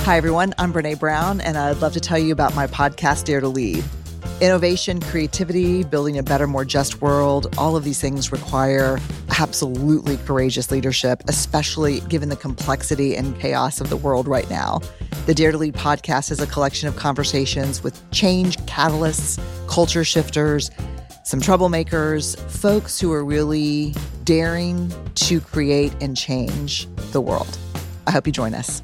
Hi, everyone. I'm Brene Brown, and I'd love to tell you about my podcast, Dare to Lead. Innovation, creativity, building a better, more just world, all of these things require absolutely courageous leadership, especially given the complexity and chaos of the world right now. The Dare to Lead podcast is a collection of conversations with change catalysts, culture shifters, some troublemakers, folks who are really daring to create and change the world. I hope you join us.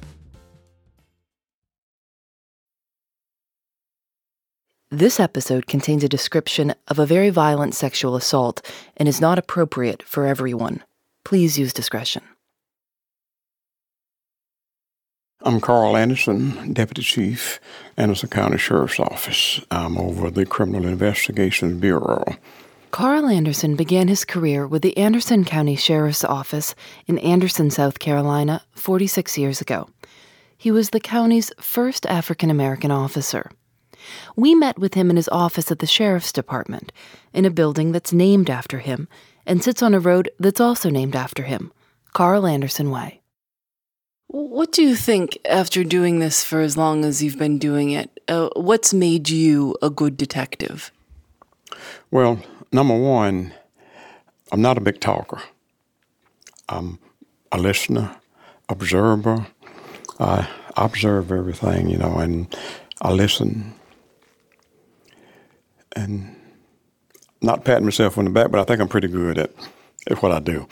This episode contains a description of a very violent sexual assault and is not appropriate for everyone. Please use discretion. I'm Carl Anderson, Deputy Chief, Anderson County Sheriff's Office. I'm over the Criminal Investigations Bureau. Carl Anderson began his career with the Anderson County Sheriff's Office in Anderson, South Carolina, 46 years ago. He was the county's first African-American officer. We met with him in his office at the Sheriff's Department, in a building that's named after him and sits on a road that's also named after him, Carl Anderson Way. What do you think, after doing this for as long as you've been doing it, what's made you a good detective? Well, number one, I'm not a big talker. I'm a listener, observer. I observe everything, and I listen. And not patting myself on the back, but I think I'm pretty good at what I do.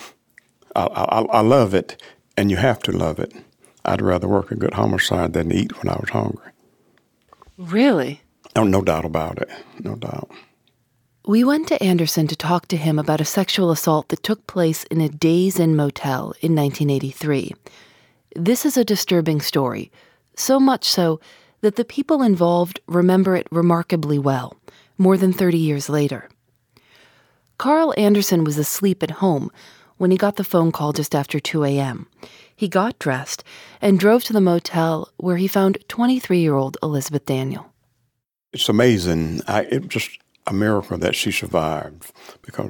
I love it, and you have to love it. I'd rather work a good homicide than eat when I was hungry. Really? Oh, no doubt about it. No doubt. We went to Anderson to talk to him about a sexual assault that took place in a Days Inn motel in 1983. This is a disturbing story, so much so that the people involved remember it remarkably well, more than 30 years later. Carl Anderson was asleep at home when he got the phone call just after 2 a.m. He got dressed and drove to the motel where he found 23-year-old Elizabeth Daniel. It's amazing. It's just a miracle that she survived, because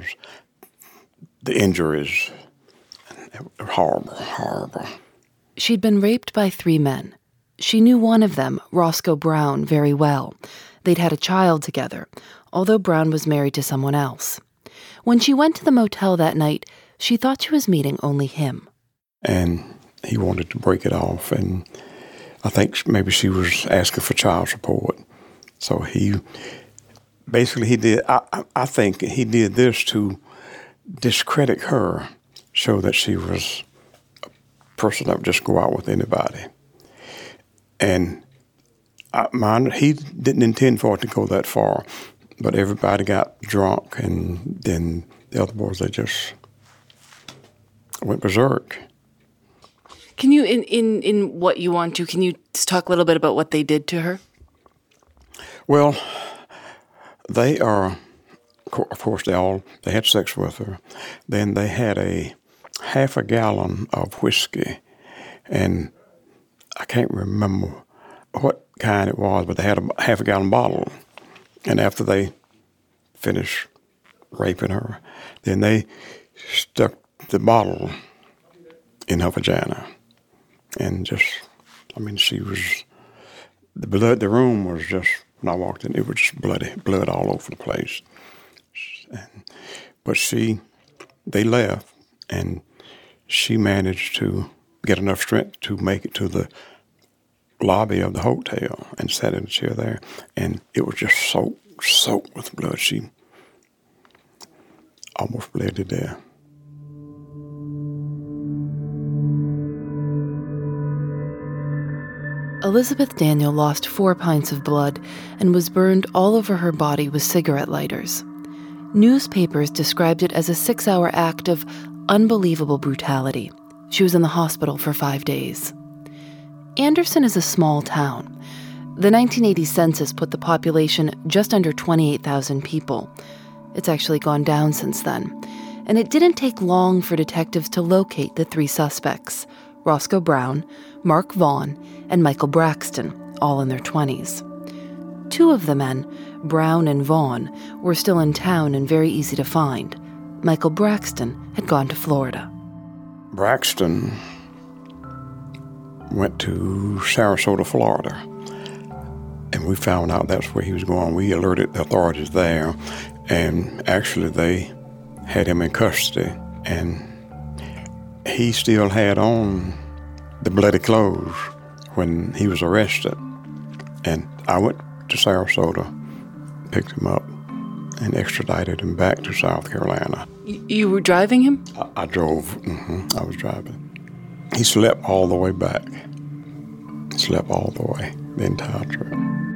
the injuries are horrible. She'd been raped by 3 men. She knew one of them, Roscoe Brown, very well. They'd had a child together, although Brown was married to someone else. When she went to the motel that night, she thought she was meeting only him. And he wanted to break it off, and I think maybe she was asking for child support. So he did, I think he did this to discredit her, show that she was a person that would just go out with anybody. And he didn't intend for it to go that far, but everybody got drunk, and then the other boys, they just went berserk. Can you, in what you want to, can you talk a little bit about what they did to her? Well, they are, of course, they had sex with her. Then they had a half a gallon of whiskey, and I can't remember what kind it was, but they had a half a gallon bottle. And after they finished raping her, then they stuck the bottle in her vagina. And she was, the room was just, when I walked in, it was just blood all over the place. But they left, and she managed to get enough strength to make it to the lobby of the hotel and sat in a chair there, and it was just soaked with blood. She almost bled to death. Elizabeth Daniel lost 4 pints of blood and was burned all over her body with cigarette lighters. Newspapers described it as a 6-hour act of unbelievable brutality. She was in the hospital for 5 days. Anderson is a small town. The 1980 census put the population just under 28,000 people. It's actually gone down since then. And it didn't take long for detectives to locate the 3 suspects, Roscoe Brown, Mark Vaughn, and Michael Braxton, all in their 20s. 2 of the men, Brown and Vaughn, were still in town and very easy to find. Michael Braxton had gone to Florida. Braxton went to Sarasota, Florida. And we found out that's where he was going. We alerted the authorities there, and actually they had him in custody. And he still had on the bloody clothes when he was arrested. And I went to Sarasota, picked him up, and extradited him back to South Carolina. You were driving him? I drove. I was driving. He slept all the way back. Slept all the way, the entire trip.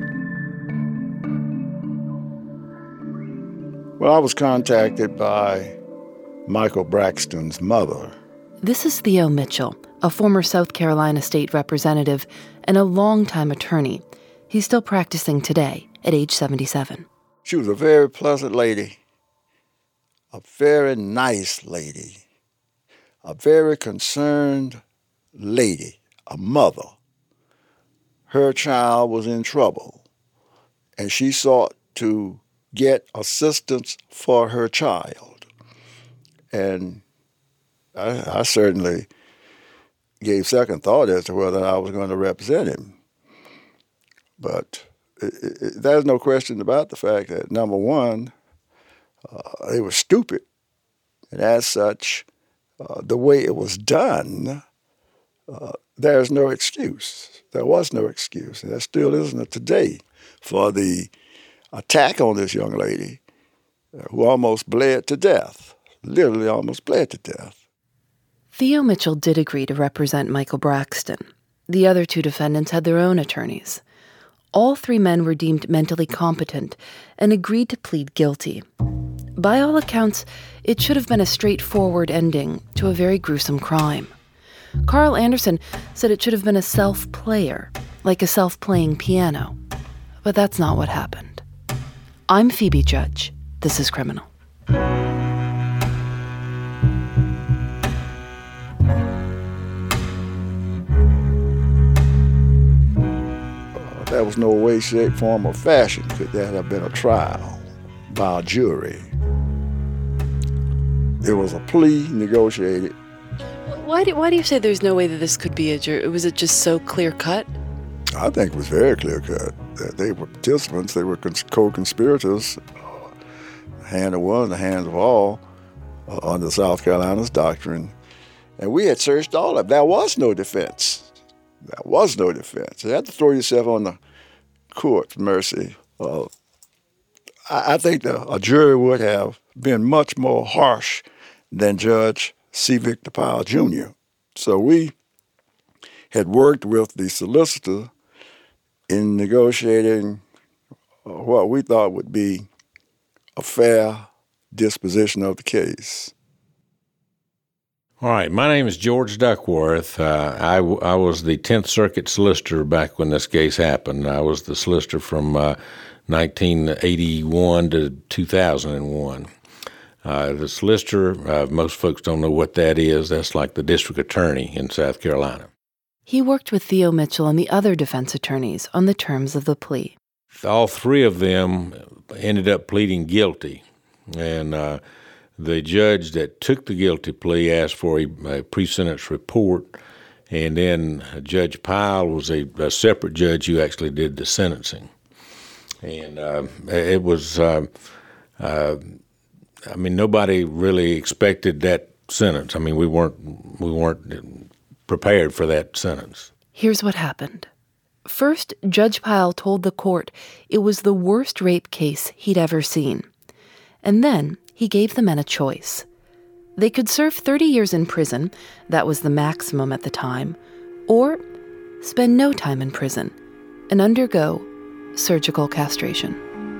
Well, I was contacted by Michael Braxton's mother. This is Theo Mitchell, a former South Carolina state representative and a longtime attorney. He's still practicing today at age 77. She was a very pleasant lady, a very nice lady, a very concerned lady, a mother. Her child was in trouble, and she sought to get assistance for her child. And I certainly gave second thought as to whether I was going to represent him. But there's no question about the fact that, number one, they were stupid. And as such, the way it was done, there's no excuse. There was no excuse. And there still isn't today for the attack on this young lady who almost bled to death, literally almost bled to death. Theo Mitchell did agree to represent Michael Braxton. The other two defendants had their own attorneys. All three men were deemed mentally competent and agreed to plead guilty. By all accounts, it should have been a straightforward ending to a very gruesome crime. Carl Anderson said it should have been a self-player, like a self-playing piano. But that's not what happened. I'm Phoebe Judge. This is Criminal. There was no way, shape, form, or fashion could that have been a trial by a jury. It was a plea negotiated. Why do you say there's no way that this could be a jury? Was it just so clear-cut? I think it was very clear-cut. That they were participants, they were co-conspirators, hand of one, the hands of all, under South Carolina's doctrine. And we had searched all of them. There was no defense. There was no defense. You had to throw yourself on the court's mercy. I think a jury would have been much more harsh than Judge C. Victor Powell, Jr. So we had worked with the solicitor in negotiating what we thought would be a fair disposition of the case. All right, my name is George Duckworth. I was the 10th Circuit solicitor back when this case happened. I was the solicitor from 1981 to 2001. The solicitor, most folks don't know what that is. That's like the district attorney in South Carolina. He worked with Theo Mitchell and the other defense attorneys on the terms of the plea. All three of them ended up pleading guilty, and the judge that took the guilty plea asked for a pre-sentence report, and then Judge Powell was a separate judge who actually did the sentencing. And it was, nobody really expected that sentence. I mean, we weren't prepared for that sentence. Here's what happened. First, Judge Powell told the court it was the worst rape case he'd ever seen. And then he gave the men a choice. They could serve 30 years in prison, that was the maximum at the time, or spend no time in prison and undergo surgical castration.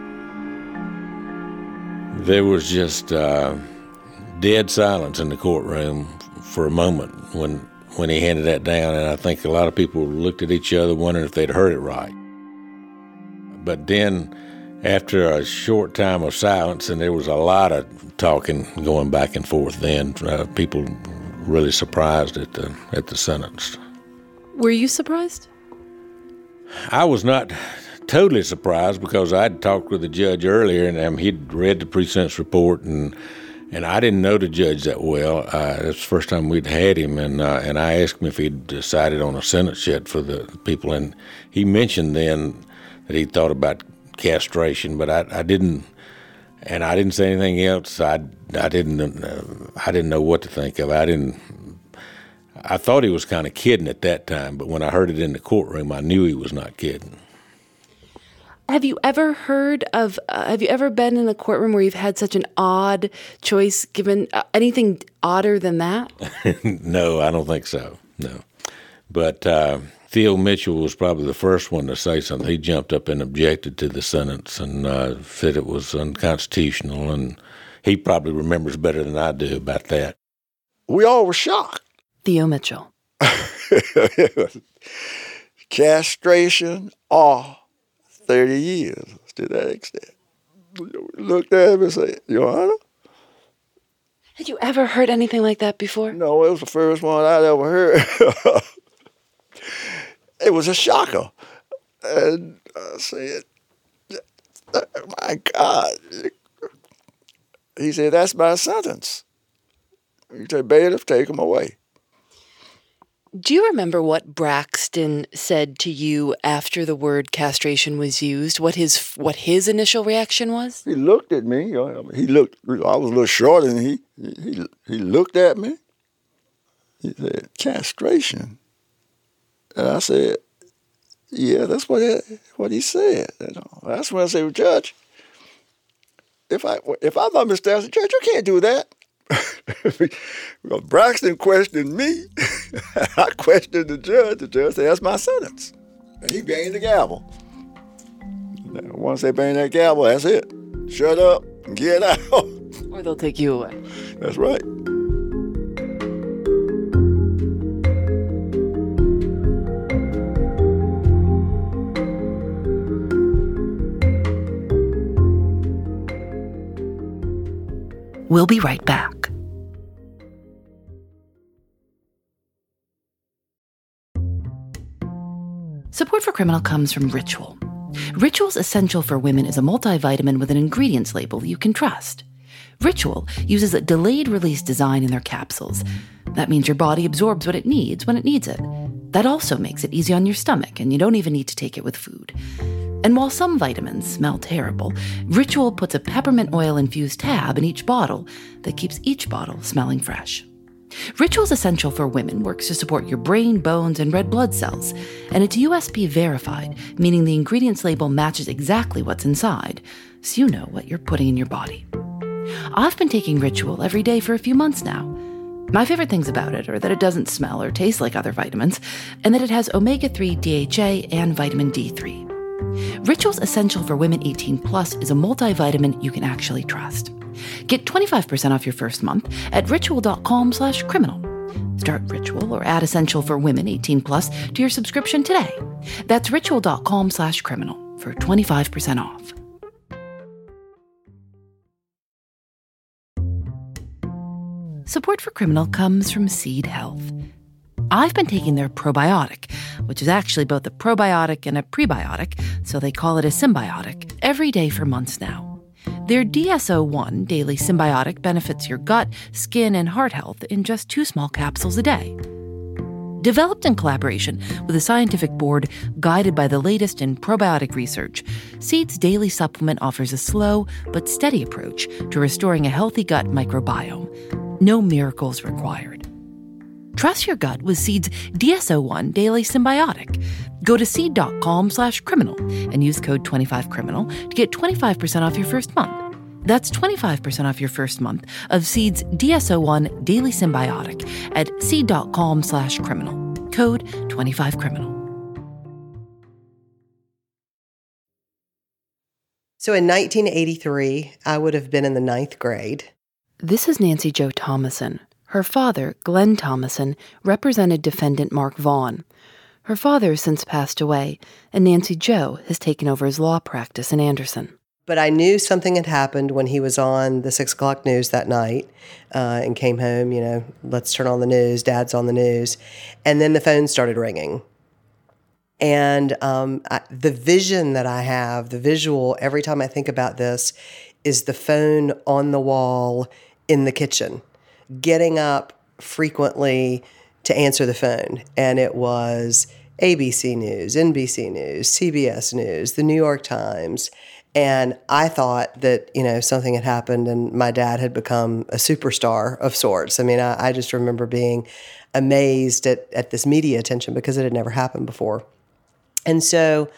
There was just dead silence in the courtroom for a moment when he handed that down, and I think a lot of people looked at each other wondering if they'd heard it right. But then, after a short time of silence, and there was a lot of talking going back and forth then, people really surprised at the sentence. Were you surprised? I was not totally surprised because I'd talked with the judge earlier, and he'd read the pre-sentence report, and And I didn't know the judge that well. That's the first time we'd had him, and I asked him if he'd decided on a sentence yet for the people, and he mentioned then that he thought about castration, but I didn't, and I didn't say anything else. I didn't know what to think of. I thought he was kind of kidding at that time, but when I heard it in the courtroom, I knew he was not kidding. Have you ever been in a courtroom where you've had such an odd choice given? Anything odder than that? No, I don't think so, no. But Theo Mitchell was probably the first one to say something. He jumped up and objected to the sentence and said it was unconstitutional, and he probably remembers better than I do about that. We all were shocked. Theo Mitchell. Castration or 30 years to that extent. Looked at him and said, Your Honor? Had you ever heard anything like that before? No, it was the first one I'd ever heard. It was a shocker. And I said, my God. He said, that's my sentence. He said, bailiff, take him away. Do you remember what Braxton said to you after the word castration was used? What his initial reaction was? He looked at me. I was a little shorter than he. He looked at me. He said, castration. And I said, yeah, that's what he said. That's when I said, well, Judge, if I'm not mistaken, Judge, you can't do that. Well, Braxton questioned me. I questioned the judge. The judge said, that's my sentence. And he banged the gavel. And once they bang that gavel, that's it. Shut up and get out. Or they'll take you away. That's right. We'll be right back. Support for Criminal comes from Ritual. Ritual's Essential for Women is a multivitamin with an ingredients label you can trust. Ritual uses a delayed-release design in their capsules. That means your body absorbs what it needs when it needs it. That also makes it easy on your stomach, and you don't even need to take it with food. And while some vitamins smell terrible, Ritual puts a peppermint oil-infused tab in each bottle that keeps each bottle smelling fresh. Ritual's Essential for Women works to support your brain, bones, and red blood cells, and it's USP verified, meaning the ingredients label matches exactly what's inside, so you know what you're putting in your body. I've been taking Ritual every day for a few months now. My favorite things about it are that it doesn't smell or taste like other vitamins, and that it has omega-3 DHA and vitamin D3. Ritual's Essential for Women 18 Plus is a multivitamin you can actually trust. Get 25% off your first month at ritual.com/criminal. Start Ritual or add Essential for Women 18 Plus to your subscription today. That's ritual.com/criminal for 25% off. Support for Criminal comes from Seed Health. I've been taking their probiotic, which is actually both a probiotic and a prebiotic, so they call it a symbiotic, every day for months now. Their DSO-1 daily symbiotic benefits your gut, skin, and heart health in just 2 small capsules a day. Developed in collaboration with a scientific board guided by the latest in probiotic research, Seed's daily supplement offers a slow but steady approach to restoring a healthy gut microbiome. No miracles required. Trust your gut with Seed's DSO-1 Daily Symbiotic. Go to seed.com/criminal and use code 25criminal to get 25% off your first month. That's 25% off your first month of Seed's DSO-1 Daily Symbiotic at seed.com/criminal. Code 25criminal. So in 1983, I would have been in the 9th grade. This is Nancy Jo Thomason. Her father, Glenn Thomason, represented defendant Mark Vaughn. Her father has since passed away, and Nancy Jo has taken over his law practice in Anderson. But I knew something had happened when he was on the 6 o'clock news that night and came home, let's turn on the news, Dad's on the news. And then the phone started ringing. And the vision that I have, the visual, every time I think about this, is the phone on the wall in the kitchen, getting up frequently to answer the phone. And it was ABC News, NBC News, CBS News, the New York Times. And I thought that, something had happened and my dad had become a superstar of sorts. I mean, I just remember being amazed at this media attention because it had never happened before. And so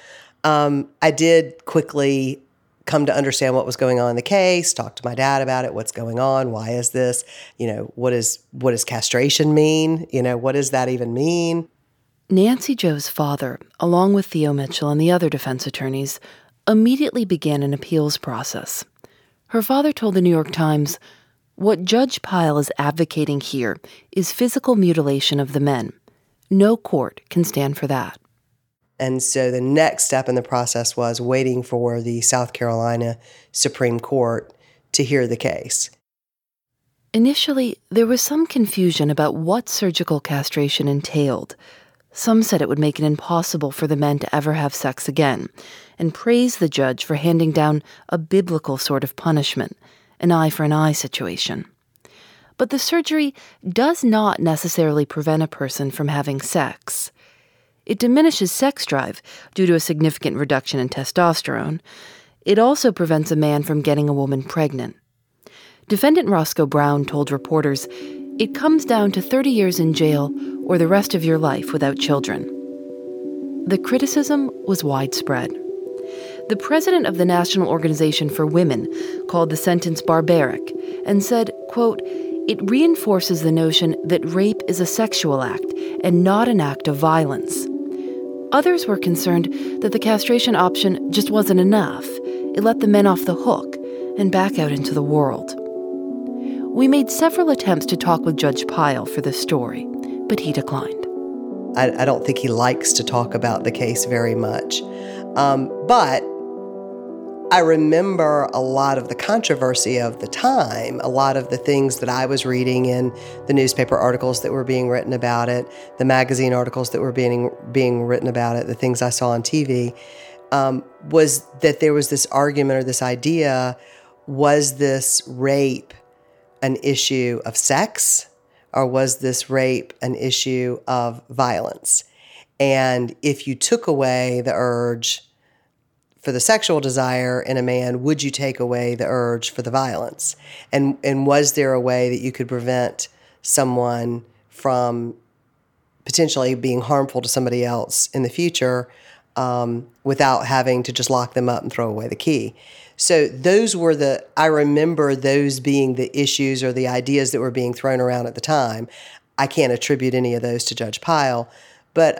I did quickly come to understand what was going on in the case, talk to my dad about it, what's going on, why is this, what does castration mean? What does that even mean? Nancy Jo's father, along with Theo Mitchell and the other defense attorneys, immediately began an appeals process. Her father told the New York Times, "What Judge Pyle is advocating here is physical mutilation of the men. No court can stand for that." And so the next step in the process was waiting for the South Carolina Supreme Court to hear the case. Initially, there was some confusion about what surgical castration entailed. Some said it would make it impossible for the men to ever have sex again, and praised the judge for handing down a biblical sort of punishment, an eye for an eye situation. But the surgery does not necessarily prevent a person from having sex. It diminishes sex drive due to a significant reduction in testosterone. It also prevents a man from getting a woman pregnant. Defendant Roscoe Brown told reporters, "It comes down to 30 years in jail or the rest of your life without children." The criticism was widespread. The president of the National Organization for Women called the sentence barbaric and said, quote, "It reinforces the notion that rape is a sexual act and not an act of violence." Others were concerned that the castration option just wasn't enough. It let the men off the hook and back out into the world. We made several attempts to talk with Judge Pyle for this story, but he declined. I don't think he likes to talk about the case very much. But I remember a lot of the controversy of the time, a lot of the things that I was reading in the newspaper articles that were being written about it, the magazine articles that were being written about it, the things I saw on TV, was that there was this argument or this idea, was this rape an issue of sex or was this rape an issue of violence? And if you took away the urge for the sexual desire in a man, would you take away the urge for the violence? And was there a way that you could prevent someone from potentially being harmful to somebody else in the future without having to just lock them up and throw away the key? So those were I remember those being the issues or the ideas that were being thrown around at the time. I can't attribute any of those to Judge Pyle, but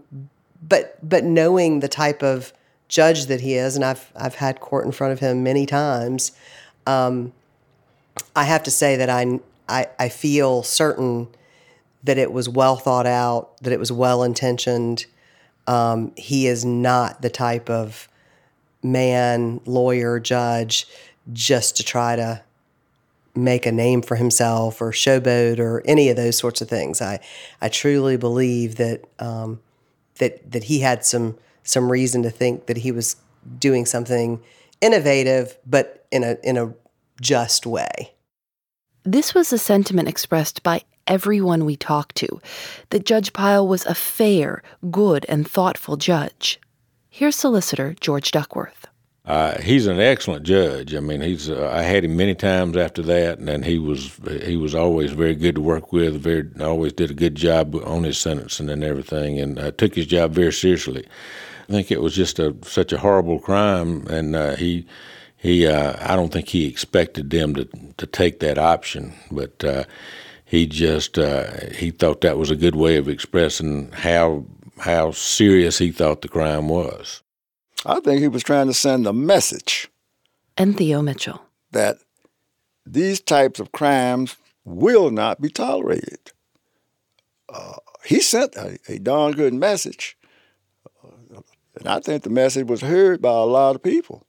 knowing the type of judge that he is, and I've had court in front of him many times, I have to say that I feel certain that it was well thought out, that it was well intentioned. He is not the type of man, lawyer, judge, just to try to make a name for himself or showboat or any of those sorts of things. I truly believe that that he had some reason to think that he was doing something innovative, but in a just way. This was a sentiment expressed by everyone we talked to, that Judge Pyle was a fair, good, and thoughtful judge. Here's solicitor George Duckworth. He's an excellent judge. I mean, I had him many times after that, and he was always very good to work with. Always did a good job on his sentencing and everything, and took his job very seriously. I think it was just such a horrible crime, and I don't think he expected them to take that option, but he thought that was a good way of expressing how serious he thought the crime was. I think he was trying to send a message. And Theo Mitchell. That these types of crimes will not be tolerated. He sent a darn good message. And I think the message was heard by a lot of people.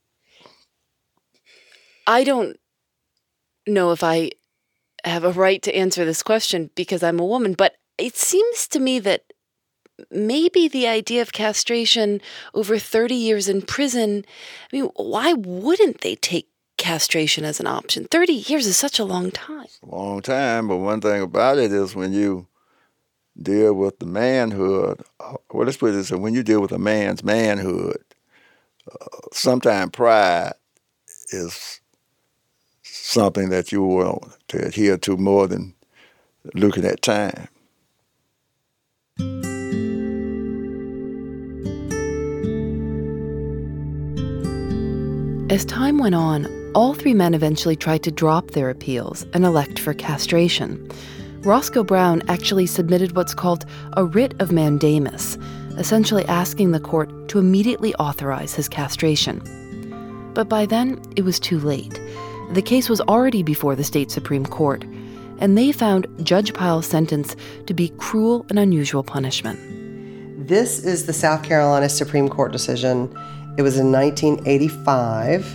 I don't know if I have a right to answer this question because I'm a woman, but it seems to me that maybe the idea of castration over 30 years in prison, I mean, why wouldn't they take castration as an option. 30 years is such a long time. It's a long time, but one thing about it is when you deal with the manhood, well, let's put it this way, when you deal with a man's manhood, sometimes pride is something that you want to adhere to more than looking at time. As time went on, all three men eventually tried to drop their appeals and elect for castration. Roscoe Brown actually submitted what's called a writ of mandamus, essentially asking the court to immediately authorize his castration. But by then, it was too late. The case was already before the state Supreme Court, and they found Judge Pyle's sentence to be cruel and unusual punishment. This is the South Carolina Supreme Court decision. It was in 1985.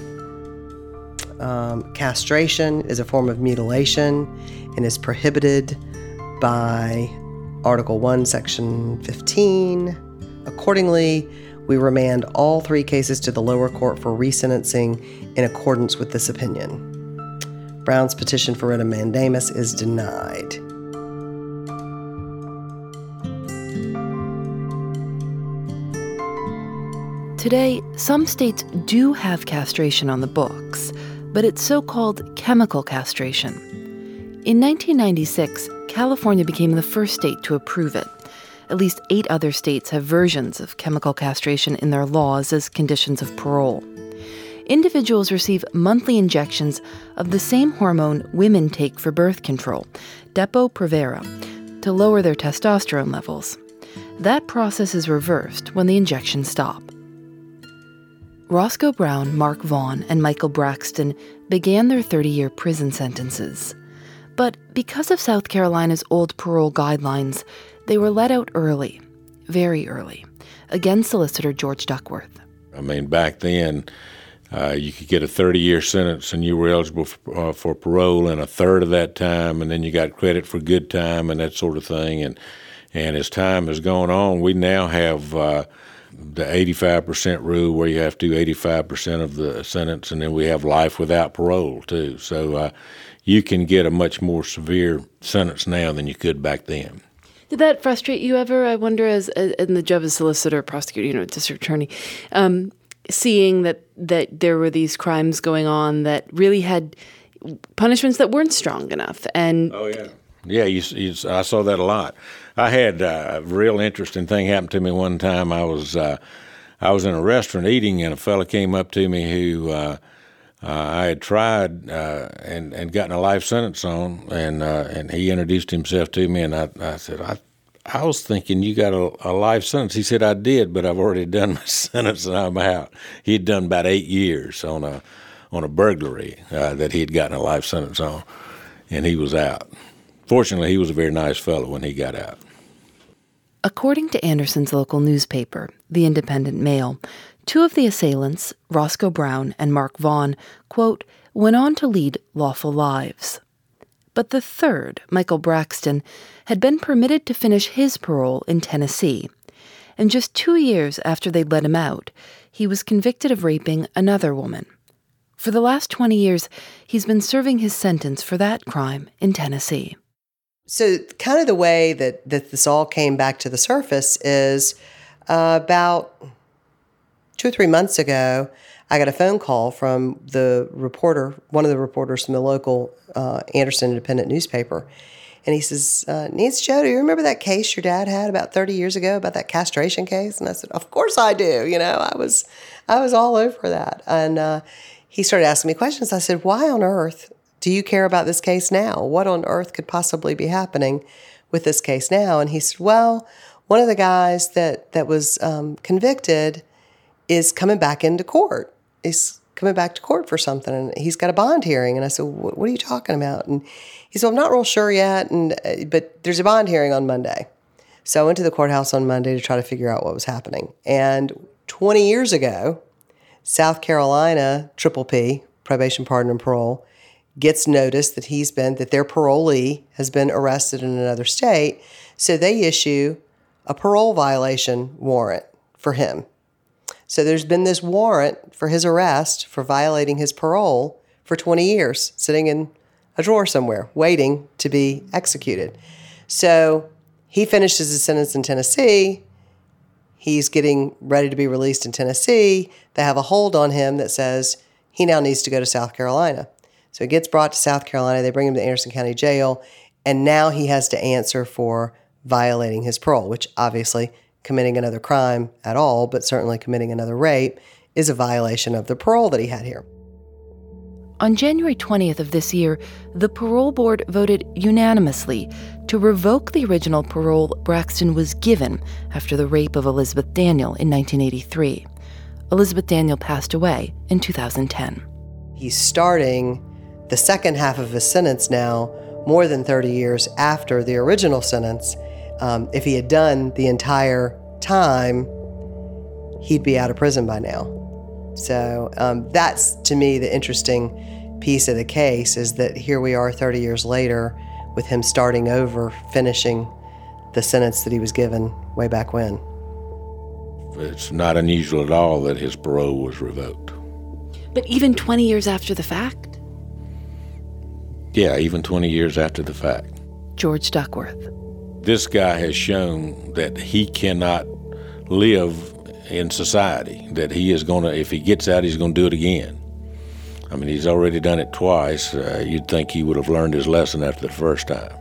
Castration is a form of mutilation and is prohibited by Article 1, Section 15. Accordingly, we remand all three cases to the lower court for resentencing in accordance with this opinion. Brown's petition for writ of mandamus is denied. Today, some states do have castration on the books, but it's so-called chemical castration. In 1996, California became the first state to approve it. At least 8 other states have versions of chemical castration in their laws as conditions of parole. Individuals receive monthly injections of the same hormone women take for birth control, Depo-Provera, to lower their testosterone levels. That process is reversed when the injections stop. Roscoe Brown, Mark Vaughn, and Michael Braxton began their 30-year prison sentences. But because of South Carolina's old parole guidelines, they were let out early, very early. Again, Solicitor George Duckworth. I mean, back then, you could get a 30-year sentence and you were eligible for parole in a third of that time, and then you got credit for good time and that sort of thing. And as time has gone on, we now have the 85% rule where you have to do 85% of the sentence, and then we have life without parole, too. So you can get a much more severe sentence now than you could back then. Did that frustrate you ever? I wonder, as in the job as solicitor, prosecutor, district attorney, seeing that there were these crimes going on that really had punishments that weren't strong enough. And oh yeah, I saw that a lot. I had a real interesting thing happen to me one time. I was in a restaurant eating, and a fella came up to me who I had tried and gotten a life sentence on, and he introduced himself to me, and I said, I was thinking you got a life sentence. He said, I did, but I've already done my sentence and I'm out. He'd done about 8 years on a burglary that he had gotten a life sentence on, and he was out. Fortunately, he was a very nice fellow when he got out. According to Anderson's local newspaper, The Independent Mail, 2 of the assailants, Roscoe Brown and Mark Vaughn, quote, went on to lead lawful lives. But the third, Michael Braxton, had been permitted to finish his parole in Tennessee. And just 2 years after they'd let him out, he was convicted of raping another woman. For the last 20 years, he's been serving his sentence for that crime in Tennessee. So kind of the way that this all came back to the surface is about 2 or 3 months ago, I got a phone call from the reporter, one of the reporters from the local Anderson Independent newspaper. And he says, Nancy Jo, do you remember that case your dad had about 30 years ago about that castration case? And I said, of course I do. I was all over that. And he started asking me questions. I said, why on earth do you care about this case now? What on earth could possibly be happening with this case now? And he said, well, one of the guys that was convicted is coming back into court. He's coming back to court for something, and he's got a bond hearing. And I said, what are you talking about? And he said, I'm not real sure yet, but there's a bond hearing on Monday. So I went to the courthouse on Monday to try to figure out what was happening. And 20 years ago, South Carolina, P, probation, pardon, and parole, gets notice that their parolee has been arrested in another state. So they issue a parole violation warrant for him. So there's been this warrant for his arrest for violating his parole for 20 years, sitting in a drawer somewhere, waiting to be executed. So he finishes his sentence in Tennessee. He's getting ready to be released in Tennessee. They have a hold on him that says he now needs to go to South Carolina. So he gets brought to South Carolina. They bring him to Anderson County Jail. And now he has to answer for violating his parole, which obviously committing another crime at all, but certainly committing another rape, is a violation of the parole that he had here. On January 20th of this year, the parole board voted unanimously to revoke the original parole Braxton was given after the rape of Elizabeth Daniel in 1983. Elizabeth Daniel passed away in 2010. He's starting the second half of his sentence now, more than 30 years after the original sentence. If he had done the entire time, he'd be out of prison by now. So that's, to me, the interesting piece of the case, is that here we are 30 years later with him starting over, finishing the sentence that he was given way back when. It's not unusual at all that his parole was revoked. But even 20 years after the fact? Yeah, even 20 years after the fact. George Duckworth. This guy has shown that he cannot live in society, that he is going to, if he gets out, he's going to do it again. I mean, he's already done it twice. You'd think he would have learned his lesson after the first time.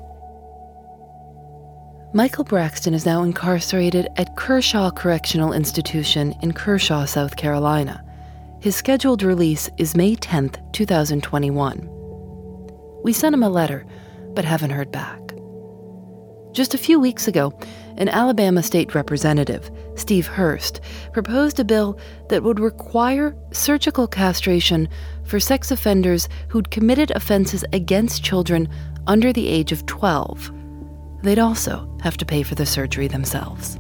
Michael Braxton is now incarcerated at Kershaw Correctional Institution in Kershaw, South Carolina. His scheduled release is May 10th, 2021. We sent him a letter, but haven't heard back. Just a few weeks ago, an Alabama state representative, Steve Hurst, proposed a bill that would require surgical castration for sex offenders who'd committed offenses against children under the age of 12. They'd also have to pay for the surgery themselves.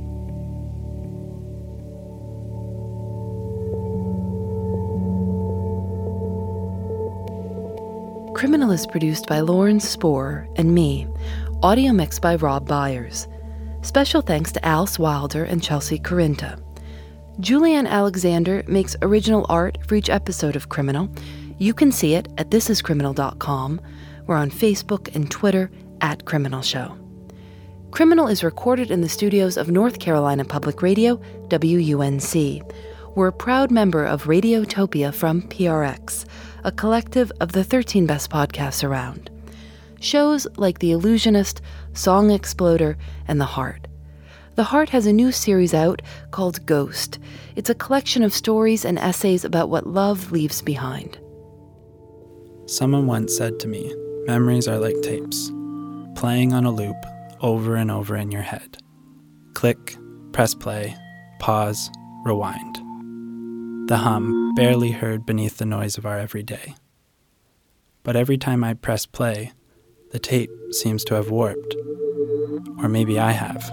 Criminal is produced by Lauren Sporer and me. Audio mixed by Rob Byers. Special thanks to Alice Wilder and Chelsea Corinta. Julianne Alexander makes original art for each episode of Criminal. You can see it at thisiscriminal.com. We're on Facebook and Twitter at Criminal Show. Criminal is recorded in the studios of North Carolina Public Radio, WUNC. We're a proud member of Radiotopia from PRX, a collective of the 13 best podcasts around. Shows like The Illusionist, Song Exploder, and The Heart. The Heart has a new series out called Ghost. It's a collection of stories and essays about what love leaves behind. Someone once said to me, memories are like tapes, playing on a loop over and over in your head. Click, press play, pause, rewind. The hum barely heard beneath the noise of our everyday. But every time I press play, the tape seems to have warped. Or maybe I have.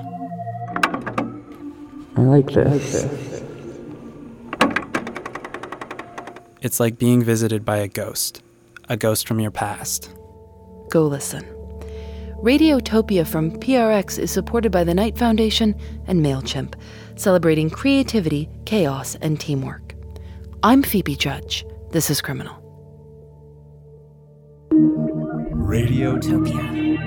I like this. It's like being visited by a ghost from your past. Go listen. Radiotopia from PRX is supported by the Knight Foundation and MailChimp, celebrating creativity, chaos, and teamwork. I'm Phoebe Judge. This is Criminal. Radiotopia.